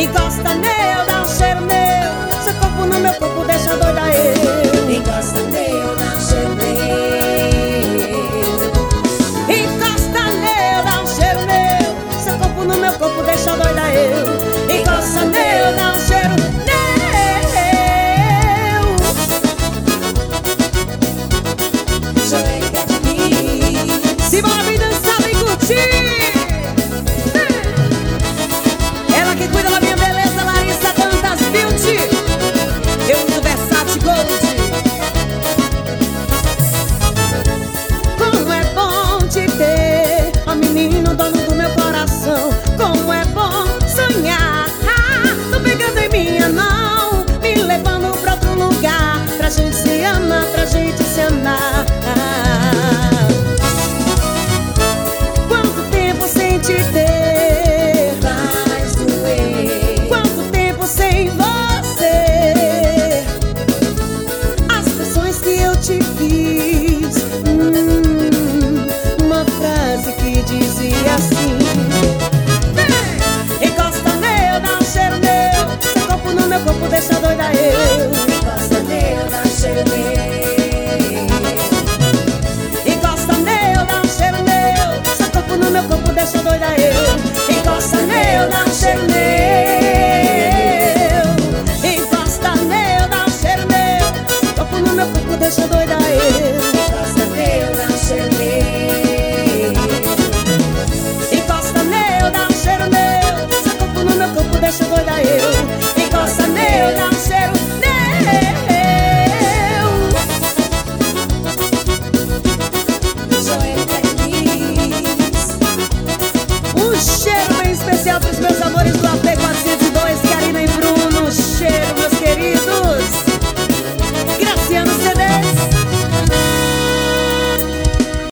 Encosta nele, dá um cheiro nele, seu corpo no meu corpo deixa doida eu. Encosta nele, dá um cheiro nele. Encosta nele, dá um cheiro nele, seu corpo no meu corpo deixa doida eu. Encosta nele, dá um cheiro nele. Joelho quer de mim. Simbora, vem dançar, vem curtir. Ela que cuida da minha beleza, Larissa Dantas Beauty. Eu uso Versace Gold. Como é bom te ter, ó menino, dono do meu coração. Como é bom sonhar, tô pegando em minha mão, me levando pra outro lugar, pra gente se amar, pra gente se amar. Quanto tempo sem te ter, Faz doer. quanto tempo sem você. As canções que eu te fiz, uma frase que dizia assim: encosta nele, dá um cheiro nele, seu corpo no meu corpo deixa doida eu. Encosta nele, dá um cheiro nele. Encosta nele, dá um cheiro nele, seu corpo no meu corpo deixa doida eu. Encosta nele, dá um cheiro nele. Encosta nele, dá um cheiro nele, seu corpo no meu corpo deixa doida eu. Encosta nele, dá um cheiro nele. Encosta nele, dá um cheiro nele, seu corpo no meu corpo deixa doida eu. Encosta nele, dá um cheiro nele. Joelho feliz. Um cheiro bem especial pros meus amores do AP400.